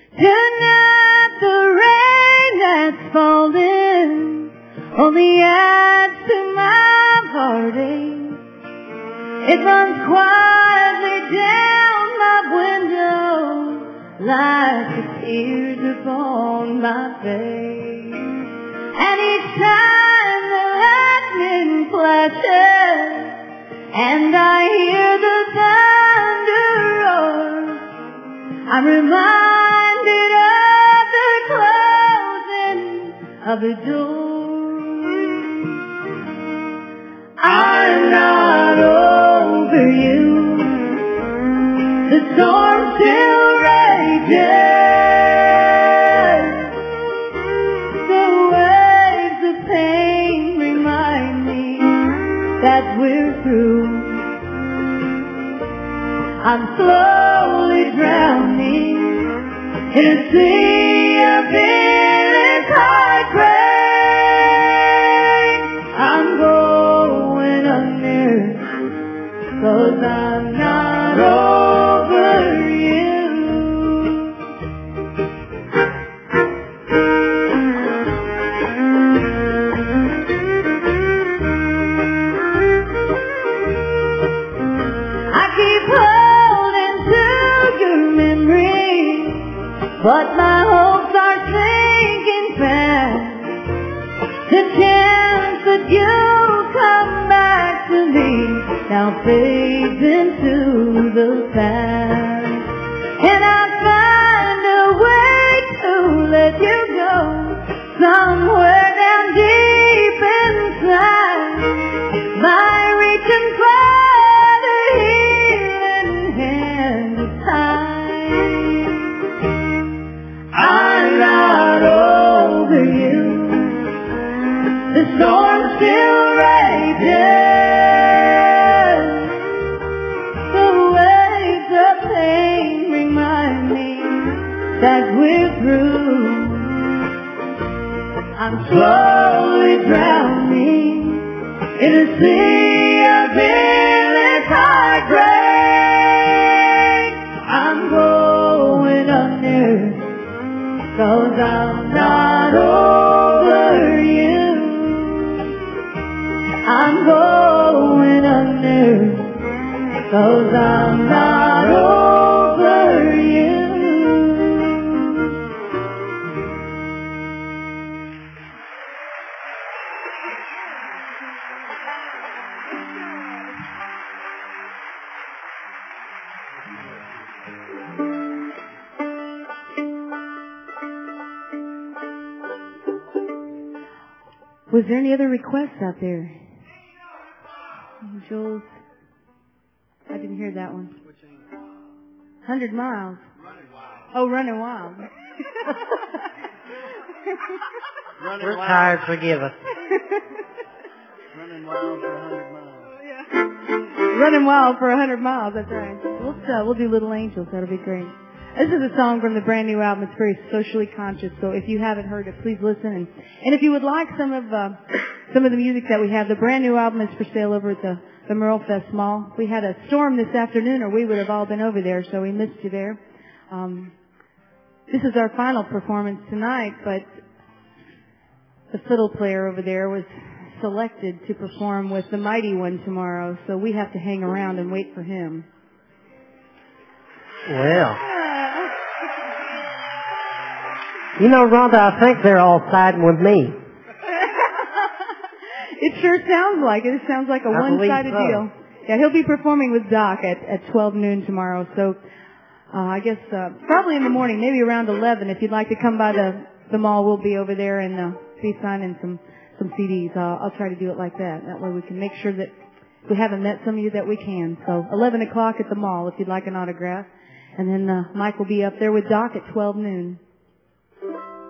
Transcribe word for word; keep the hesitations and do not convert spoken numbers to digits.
Tonight the rain that's falling only adds to my heartache. It runs quietly down my window like the tears upon my face. And each time the lightning flashes and I hear the thunder roar, I'm reminded of the closing of the door. I'm not over you. The storm still rages. The waves of pain remind me that we're through. I'm slowly drowning in a sea of endless heartbreak. I'm going under, 'cause I'm not over you. I keep holding to your memory, but my hopes are sinking fast. The chance that you'll come back to me now fades into the past. And I find a way to let you go somewhere down deep inside, by reaching for the healing hand of time. I'm not over you. The storm still rages. The waves of pain remind me that we're through. I'm slowly drowning in a sea of endless heartbreak. I'm going under, 'cause I'm not over you. I'm going under, 'cause I'm not over you. Was there any other requests out there? Jules, I didn't hear that one. Hundred miles. Oh, running wild. Running We're wild. Tired, forgive us. Running wild for a hundred miles. Yeah. Running wild for a hundred miles, that's right. We'll, uh, we'll do Little Angels, that'll be great. This is a song from the brand new album. It's very socially conscious, so if you haven't heard it, please listen. And, and if you would like some of uh, some of the music that we have, the brand new album is for sale over at the, the Merle Fest Mall. We had a storm this afternoon, or we would have all been over there, so we missed you there. Um, this is our final performance tonight, but the fiddle player over there was selected to perform with the Mighty One tomorrow, so we have to hang around and wait for him. Well. You know, Rhonda, I think they're all siding with me. It sure sounds like it. It sounds like a I one-sided so. deal. Yeah, he'll be performing with Doc at, at twelve noon tomorrow, so uh, I guess uh, probably in the morning, maybe around eleven. If you'd like to come by the, the mall, we'll be over there and uh, be signing some, some C Ds. Uh, I'll try to do it like that. That way we can make sure that we haven't met some of you that we can. So eleven o'clock at the mall if you'd like an autograph. And then uh, Mike will be up there with Doc at twelve noon.